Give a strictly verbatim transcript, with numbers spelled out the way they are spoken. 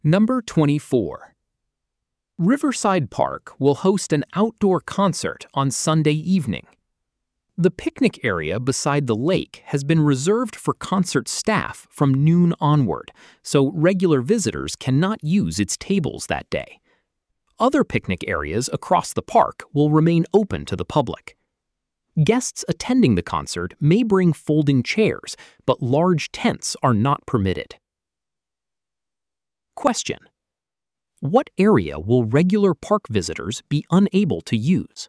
Number twenty-four. Riverside Park will host an outdoor concert on Sunday evening. The picnic area beside the lake has been reserved for concert staff from noon onward, so regular visitors cannot use its tables that day. Other picnic areas across the park will remain open to the public. Guests attending the concert may bring folding chairs, but large tents are not permitted. Question: what area will regular park visitors be unable to use?